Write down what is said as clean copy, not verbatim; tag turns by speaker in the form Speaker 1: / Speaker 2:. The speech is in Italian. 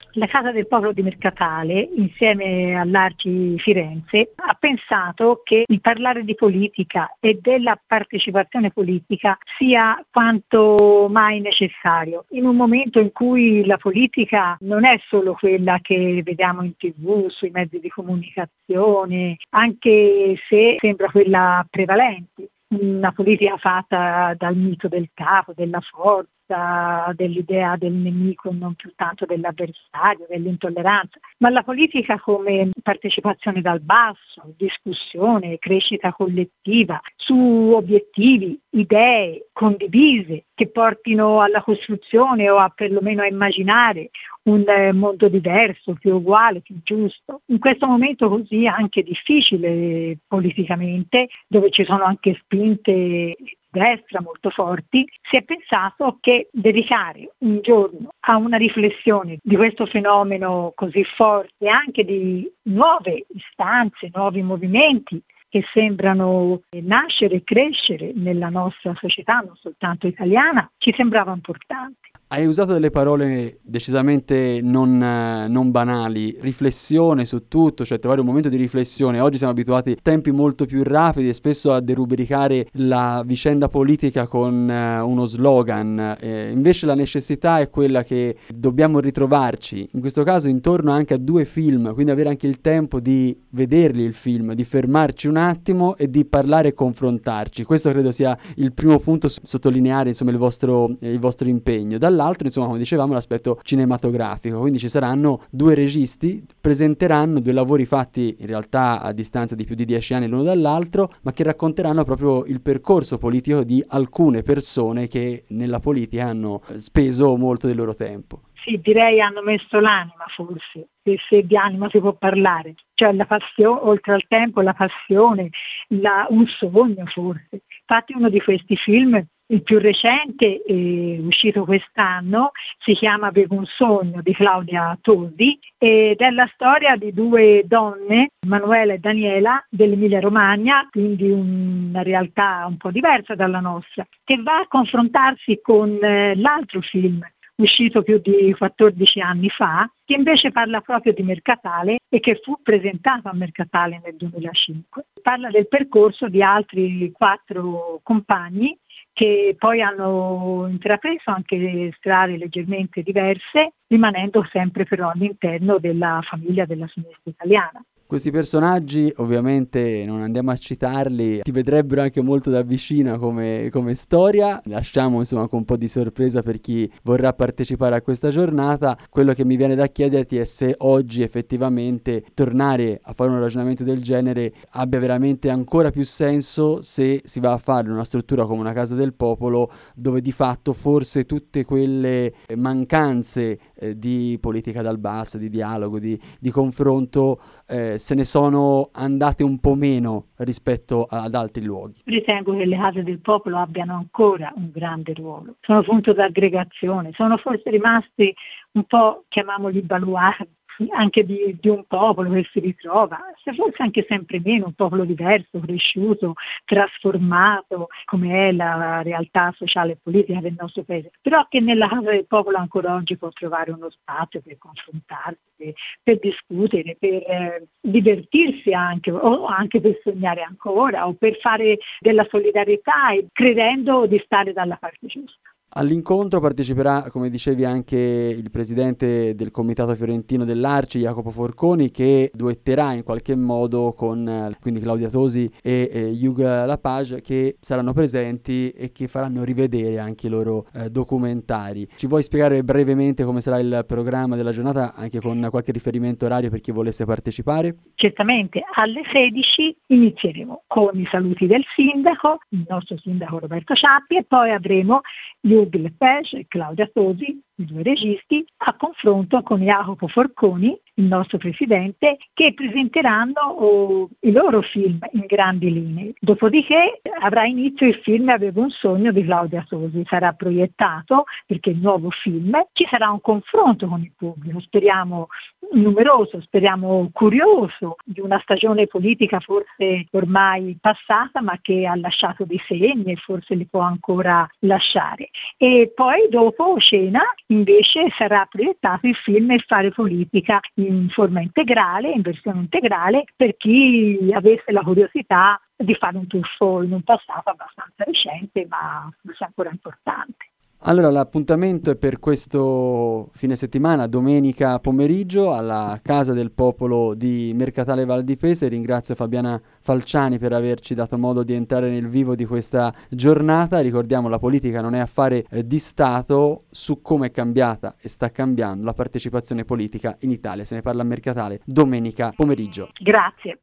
Speaker 1: La Casa del Popolo di Mercatale, insieme all'Arci Firenze, ha pensato che il parlare di politica e della partecipazione politica sia quanto mai necessario, in un momento in cui la politica non è solo quella che vediamo in TV, sui mezzi di comunicazione, anche se sembra quella prevalente. Una politica fatta dal mito del capo, della forza, dell'idea del nemico, non più tanto dell'avversario, dell'intolleranza, ma la politica come partecipazione dal basso, discussione, crescita collettiva su obiettivi, idee condivise che portino alla costruzione o a perlomeno a immaginare un mondo diverso, più uguale, più giusto. In questo momento così anche difficile politicamente, dove ci sono anche spinte di destra molto forti, si è pensato che dedicare un giorno a una riflessione di questo fenomeno così forte, anche di nuove istanze, nuovi movimenti che sembrano nascere e crescere nella nostra società, non soltanto italiana, ci sembrava importante.
Speaker 2: Hai usato delle parole decisamente non banali, riflessione su tutto, cioè trovare un momento di riflessione. Oggi siamo abituati a tempi molto più rapidi e spesso a derubricare la vicenda politica con uno slogan. Invece la necessità è quella che dobbiamo ritrovarci, in questo caso intorno anche a 2 film, quindi avere anche il tempo di vederli il film, di fermarci un attimo e di parlare e confrontarci. Questo credo sia il primo punto sottolineare, insomma, il vostro impegno. Dall'altro, insomma, come dicevamo, l'aspetto cinematografico, quindi ci saranno 2 registi, presenteranno 2 lavori fatti in realtà a distanza di più di 10 anni l'uno dall'altro, ma che racconteranno proprio il percorso politico di alcune persone che nella politica hanno speso molto del loro tempo.
Speaker 1: Sì, direi hanno messo l'anima forse, se di anima si può parlare, cioè la passione, oltre al tempo, la passione, un sogno forse. Infatti uno di questi film, il più recente, uscito quest'anno, si chiama Avevo un sogno di Claudia Tosi ed è la storia di 2 donne, Manuela e Daniela, dell'Emilia Romagna, quindi una realtà un po' diversa dalla nostra, che va a confrontarsi con l'altro film uscito più di 14 anni fa, che invece parla proprio di Mercatale e che fu presentato a Mercatale nel 2005. Parla del percorso di altri 4 compagni che poi hanno intrapreso anche strade leggermente diverse, rimanendo sempre però all'interno della famiglia della sinistra italiana.
Speaker 2: Questi personaggi, ovviamente non andiamo a citarli, ti vedrebbero anche molto da vicino come storia. Lasciamo insomma con un po' di sorpresa per chi vorrà partecipare a questa giornata. Quello che mi viene da chiederti è se oggi effettivamente tornare a fare un ragionamento del genere abbia veramente ancora più senso se si va a fare una struttura come una Casa del Popolo, dove di fatto forse tutte quelle mancanze di politica dal basso, di dialogo, di confronto se ne sono andate un po' meno rispetto ad altri luoghi.
Speaker 1: Ritengo che le case del popolo abbiano ancora un grande ruolo. Sono punto d'aggregazione, sono forse rimasti un po', chiamiamoli baluardi, anche di un popolo che si ritrova, se forse anche sempre meno, un popolo diverso, cresciuto, trasformato, come è la realtà sociale e politica del nostro paese, però che nella Casa del Popolo ancora oggi può trovare uno spazio per confrontarsi, per discutere, per divertirsi anche, o anche per sognare ancora, o per fare della solidarietà e credendo di stare dalla parte giusta.
Speaker 2: All'incontro parteciperà, come dicevi, anche il presidente del comitato fiorentino dell'Arci, Jacopo Forconi, che duetterà in qualche modo con quindi Claudia Tosi e Hugh Lapage, che saranno presenti e che faranno rivedere anche i loro documentari. Ci vuoi spiegare brevemente come sarà il programma della giornata, anche con qualche riferimento orario per chi volesse partecipare?
Speaker 1: Certamente, alle 16 inizieremo con i saluti del sindaco, il nostro sindaco Roberto Ciappi, e poi avremo Hugh Lepage e Claudia Tosi, i 2 registi, a confronto con Jacopo Forconi, il nostro presidente, che presenteranno i loro film in grandi linee. Dopodiché avrà inizio il film Avevo un sogno di Claudia Tosi, sarà proiettato perché è il nuovo film, ci sarà un confronto con il pubblico, speriamo numeroso, speriamo curioso, di una stagione politica forse ormai passata, ma che ha lasciato dei segni e forse li può ancora lasciare. E poi dopo cena invece sarà proiettato il film E fare politica in forma integrale, in versione integrale, per chi avesse la curiosità di fare un tuffo in un passato abbastanza recente, ma forse ancora importante.
Speaker 2: Allora, l'appuntamento è per questo fine settimana, domenica pomeriggio, alla Casa del Popolo di Mercatale Val di Pesa. Ringrazio Fabiana Falciani per averci dato modo di entrare nel vivo di questa giornata. Ricordiamo, la politica non è affare di Stato, su come è cambiata e sta cambiando la partecipazione politica in Italia. Se ne parla a Mercatale domenica pomeriggio.
Speaker 1: Grazie.